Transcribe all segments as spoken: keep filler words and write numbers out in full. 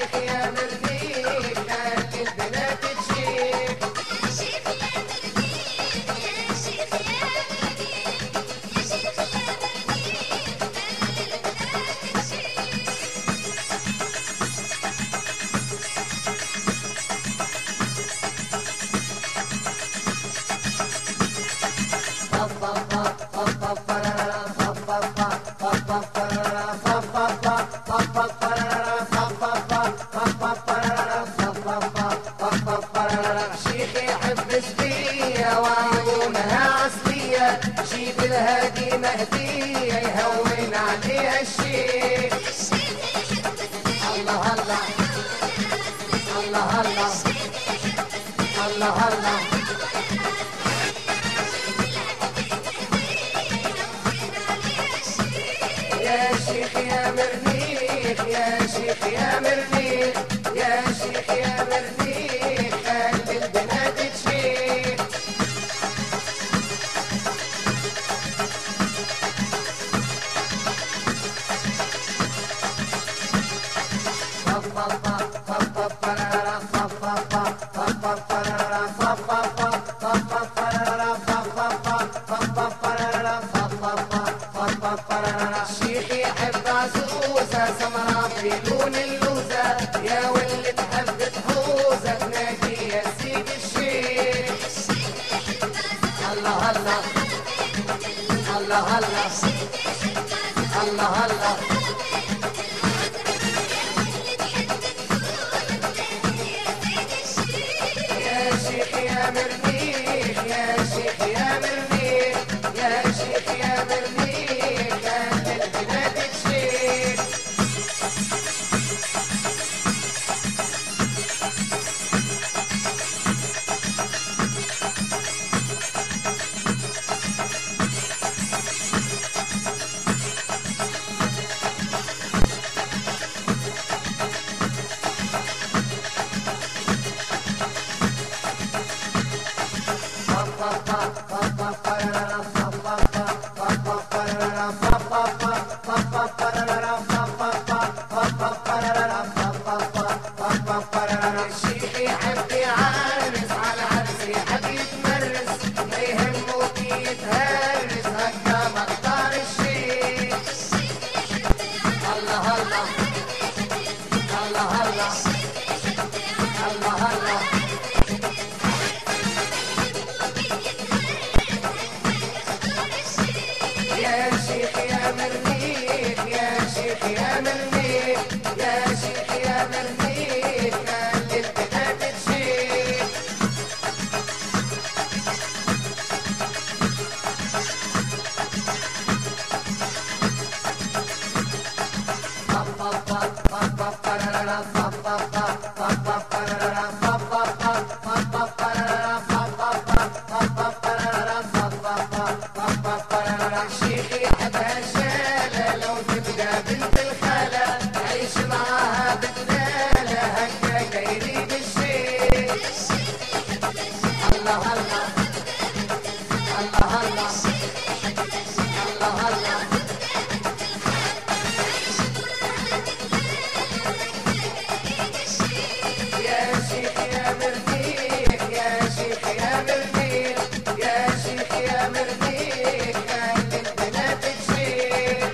شيخ يا مرنيك خلي البنات تشيخ. يا شيخ يا مرنيك يا شيخ يا مرنيك يا شيخ يا مرنيك خلي البنات تشيخ. شيخي حبس بيا وعيونها عسلية، جيب الهادي مهدية يهون عليها الشيخ. الشيخ يحب الزين الله الله الله الله الله الله. يا شيخ يا مرنيخ يا شيخ يا مرنيخ يا شيخ يا مرنيخ خلي البنات تشيخ. شيخي يحب عزوزة سمرا في لون اللوزة، يا واللي تحب تحوزة تنادي يا سيد الشيخ. الله الله الله الله الله الله. يا شيخ يا مرنيخ يا شيخ يا مرنيخ يا شيخ يا مرنيخ خلي البنات تشيخ. الشيخ يحب يعرس على عرس يحب يتمرس، ما يهمه كي يتهرس هكا مختار الشيخ. الله الله الله الله الله الله. يا شيخ يا مرنيخ يا شيخ يا مرنيخ يا شيخ يا مرنيخ خلي البنات تشيخ. شيخي يحبها الشالة لو تبقى بنت الخالة، عيش معاها بدلالة هكا يريد الشيخ. الله الله الله الله الله الله. يا شيخ يا مرنيخ يا شيخ يا مرنيخ يا شيخ يا مرنيخ خلي البنات تشيخ.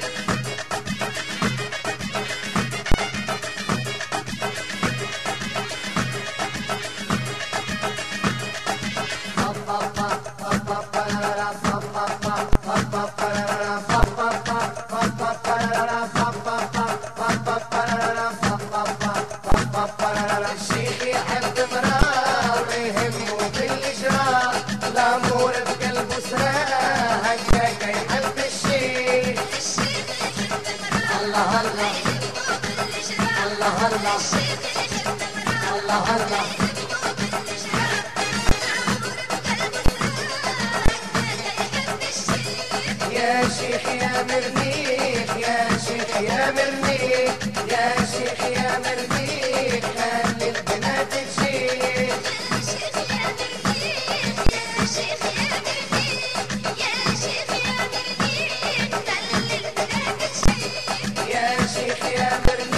الشيخ يحب مراه ولا يهمه بالإجراء، الأمور بقلبه سراء هكاك يحب الشيخ. الله الله الله الله الله الله. يا شيخ يا مرنيخ يا شيخ يا مرنيخ يا شيخ يا مرنيخ خلي البنات تشيخ. يا شيخ يا مرنيخ